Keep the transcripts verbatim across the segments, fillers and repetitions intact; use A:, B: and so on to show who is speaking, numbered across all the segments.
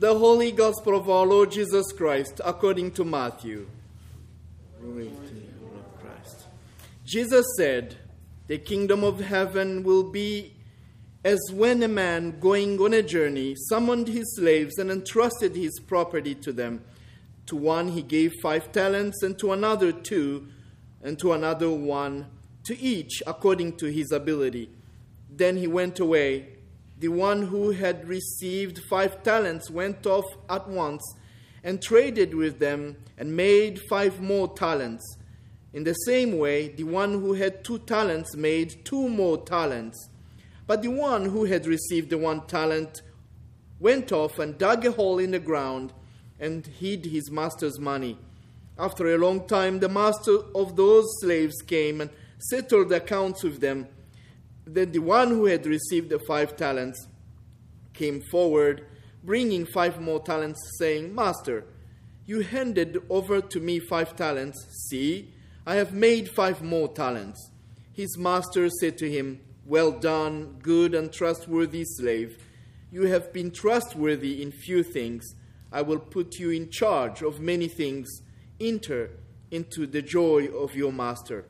A: The Holy Gospel of our Lord Jesus Christ according to Matthew. Glory to you, Lord Christ. Jesus said, "The kingdom of heaven will be as when a man going on a journey summoned his slaves and entrusted his property to them. To one he gave five talents, and to another two, and to another one, to each according to his ability. Then he went away. The one who had received five talents went off at once and traded with them and made five more talents. In the same way, the one who had two talents made two more talents. But the one who had received the one talent went off and dug a hole in the ground and hid his master's money. After a long time, the master of those slaves came and settled accounts with them. Then the one who had received the five talents came forward, bringing five more talents, saying, 'Master, you handed over to me five talents. See, I have made five more talents.' His master said to him, 'Well done, good and trustworthy slave. You have been trustworthy in few things. I will put you in charge of many things. Enter into the joy of your master.'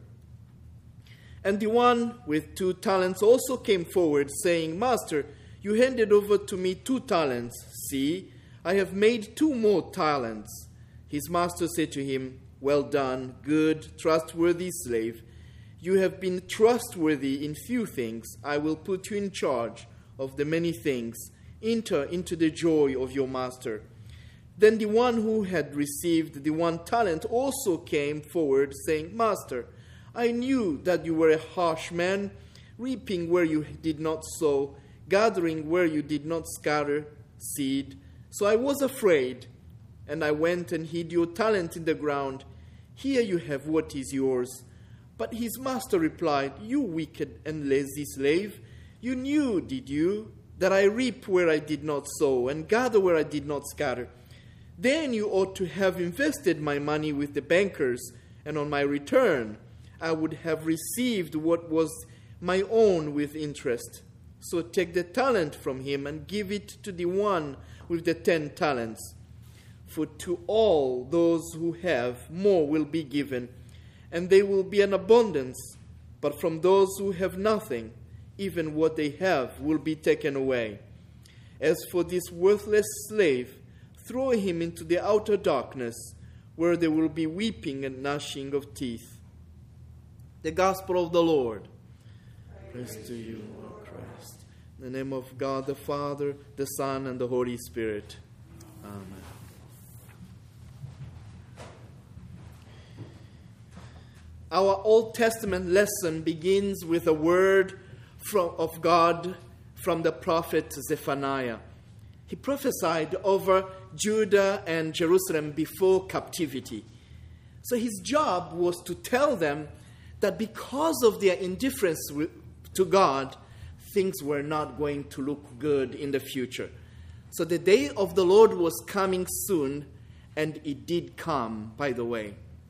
A: And the one with two talents also came forward, saying, 'Master, you handed over to me two talents. See, I have made two more talents.' His master said to him, 'Well done, good, trustworthy slave. You have been trustworthy in few things. I will put you in charge of the many things. Enter into the joy of your master.' Then the one who had received the one talent also came forward, saying, 'Master, I knew that you were a harsh man, reaping where you did not sow, gathering where you did not scatter seed. So I was afraid, and I went and hid your talent in the ground. Here you have what is yours.' But his master replied, 'You wicked and lazy slave, you knew, did you, that I reap where I did not sow, and gather where I did not scatter? Then you ought to have invested my money with the bankers, and on my return I would have received what was my own with interest. So take the talent from him and give it to the one with the ten talents. For to all those who have, more will be given, and there will be an abundance. But from those who have nothing, even what they have will be taken away. As for this worthless slave, throw him into the outer darkness, where there will be weeping and gnashing of teeth.'" The Gospel of the Lord. Praise, Praise to you, Lord Christ. In the name of God the Father, the Son, and the Holy Spirit. Amen. Our Old Testament lesson begins with a word from, of God from the prophet Zephaniah. He prophesied over Judah and Jerusalem before captivity. So his job was to tell them that because of their indifference to God, things were not going to look good in the future. So the day of the Lord was coming soon, and it did come, by the way.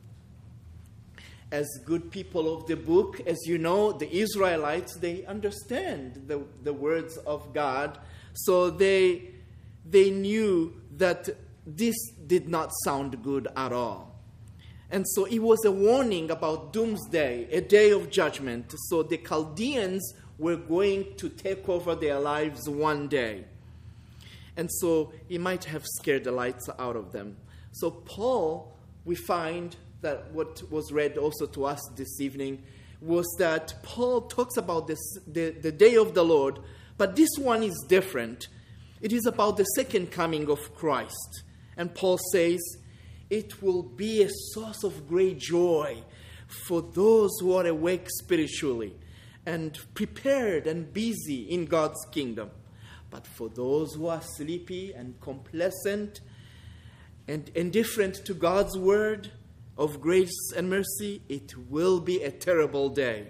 A: As good people of the book, as you know, the Israelites, they understand the, the words of God. So they, they knew that this did not sound good at all. And so it was a warning about doomsday, a day of judgment. So the Chaldeans were going to take over their lives one day. And so it might have scared the lights out of them. So Paul, we find that what was read also to us this evening was that Paul talks about this, the, the day of the Lord, but this one is different. It is about the second coming of Christ. And Paul says, it will be a source of great joy for those who are awake spiritually and prepared and busy in God's kingdom. But for those who are sleepy and complacent and indifferent to God's word of grace and mercy, it will be a terrible day.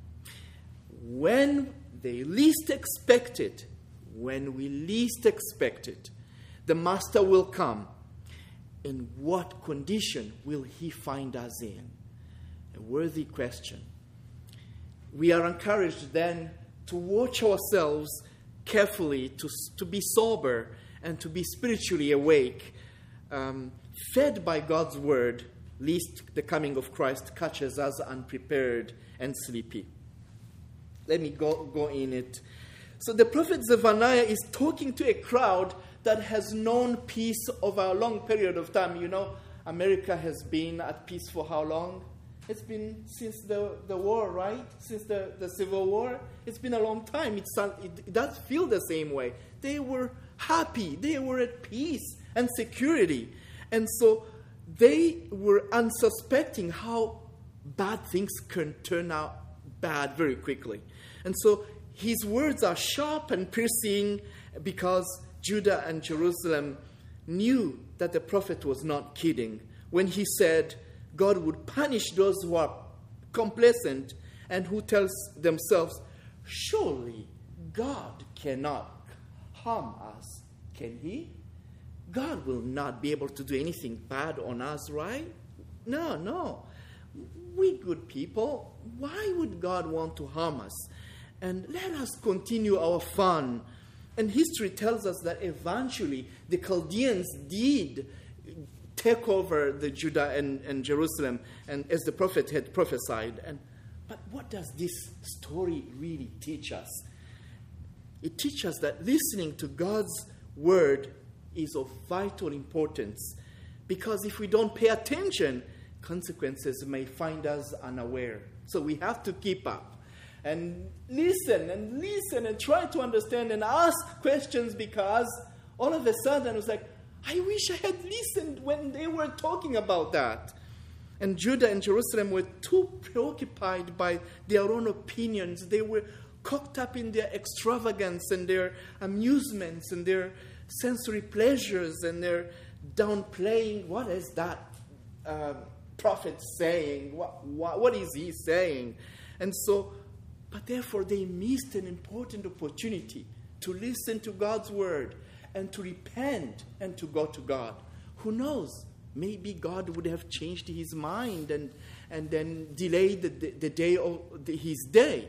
A: When they least expect it, when we least expect it, the Master will come. In what condition will he find us in? A worthy question. We are encouraged then to watch ourselves carefully, to, to be sober, and to be spiritually awake, um, fed by God's word, lest the coming of Christ catches us unprepared and sleepy. Let me go, go in it. So the prophet Zephaniah is talking to a crowd that has known peace over a long period of time. You know, America has been at peace for how long? It's been since the, the war, right? Since the, the Civil War. It's been a long time. It's, it, it does feel the same way. They were happy. They were at peace and security. And so they were unsuspecting how bad things can turn out bad very quickly. And so his words are sharp and piercing because Judah and Jerusalem knew that the prophet was not kidding when he said God would punish those who are complacent and who tell themselves, surely God cannot harm us, can he? God will not be able to do anything bad on us, right? No, no. We good people, why would God want to harm us? And let us continue our fun. And history tells us that eventually the Chaldeans did take over the Judah and, and Jerusalem, and as the prophet had prophesied. And but what does this story really teach us? It teaches us that listening to God's word is of vital importance, because if we don't pay attention, consequences may find us unaware. So we have to keep up and listen and listen and try to understand and ask questions, because all of a sudden it was like, I wish I had listened when they were talking about that. And Judah and Jerusalem were too preoccupied by their own opinions. They were caught up in their extravagance and their amusements and their sensory pleasures, and their downplaying. What is that uh, prophet saying? What, what, what is he saying? And so, but therefore they missed an important opportunity to listen to God's word and to repent and to go to God. Who knows? Maybe God would have changed his mind and, and then delayed the, the, the day of the, his day.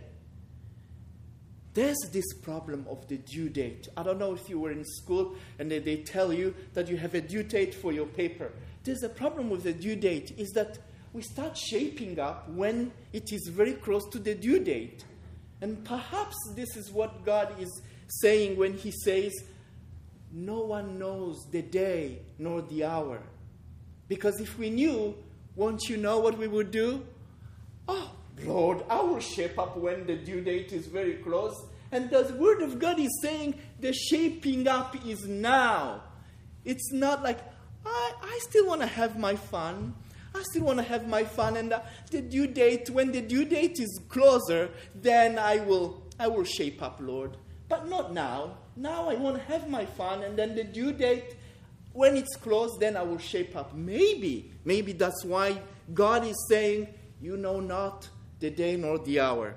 A: There's this problem of the due date. I don't know if you were in school and they, they tell you that you have a due date for your paper. There's a problem with the due date, is that we start shaping up when it is very close to the due date. And perhaps this is what God is saying when he says, no one knows the day nor the hour. Because if we knew, won't you know what we would do? Oh, Lord, I will shape up when the due date is very close. And the word of God is saying the shaping up is now. It's not like, I, I still want to have my fun. I still want to have my fun. And the, the due date, when the due date is closer, then I will, I will shape up, Lord. But not now. Now I want to have my fun. And then the due date, when it's close, then I will shape up. Maybe, maybe that's why God is saying, you know not the day nor the hour.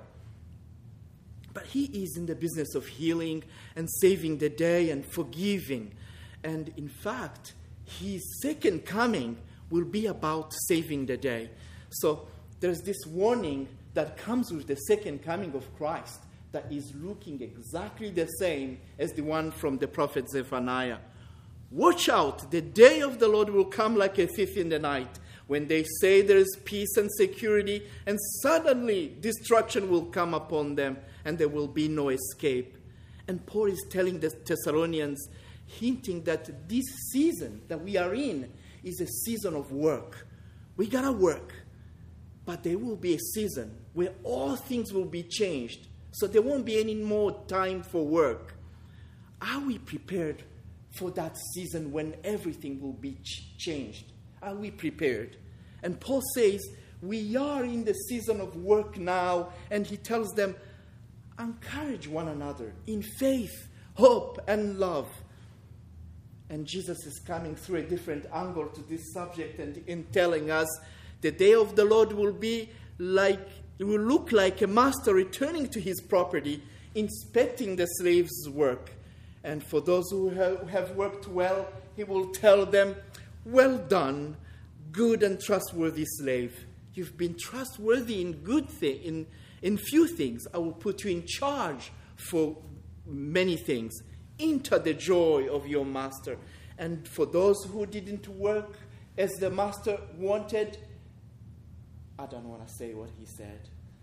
A: But he is in the business of healing and saving the day and forgiving. And in fact, his second coming will be about saving the day. So there's this warning that comes with the second coming of Christ that is looking exactly the same as the one from the prophet Zephaniah. Watch out, the day of the Lord will come like a thief in the night, when they say there is peace and security, and suddenly destruction will come upon them, and there will be no escape. And Paul is telling the Thessalonians, hinting that this season that we are in is a season of work. We gotta work. But there will be a season where all things will be changed, so there won't be any more time for work. Are we prepared for that season when everything will be ch- changed? Are we prepared? And Paul says, we are in the season of work now, and he tells them, encourage one another in faith, hope, and love. And Jesus is coming through a different angle to this subject and in telling us the day of the Lord will be like, it will look like a master returning to his property, inspecting the slave's work. And for those who have worked well, he will tell them, well done, good and trustworthy slave. You've been trustworthy in good thi- in, in few things. I will put you in charge for many things. enter the joy of your master. And for those who didn't work as the master wanted, I don't want to say what he said.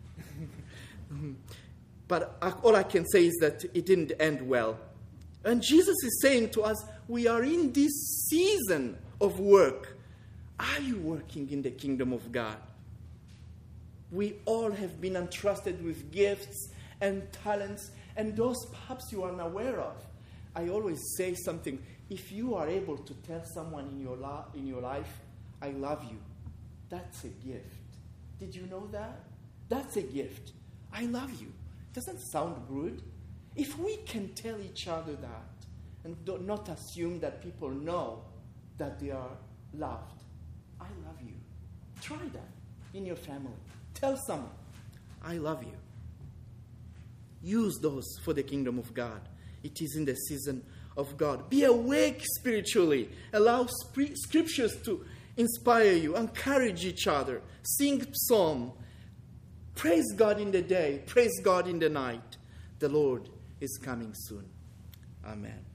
A: But all I can say is that it didn't end well. And Jesus is saying to us, we are in this season of work. Are you working in the kingdom of God? We all have been entrusted with gifts and talents, and those perhaps you are unaware of. I always say something. If you are able to tell someone in your, la- in your life, I love you, that's a gift. Did you know that? That's a gift. I love you. Doesn't sound good? If we can tell each other that and do not assume that people know that they are loved, I love you. Try that in your family. Tell someone, I love you. Use those for the kingdom of God. It is in the season of God. Be awake spiritually. Allow sp- scriptures to inspire you. Encourage each other. Sing psalm. Praise God in the day. Praise God in the night. The Lord is coming soon. Amen.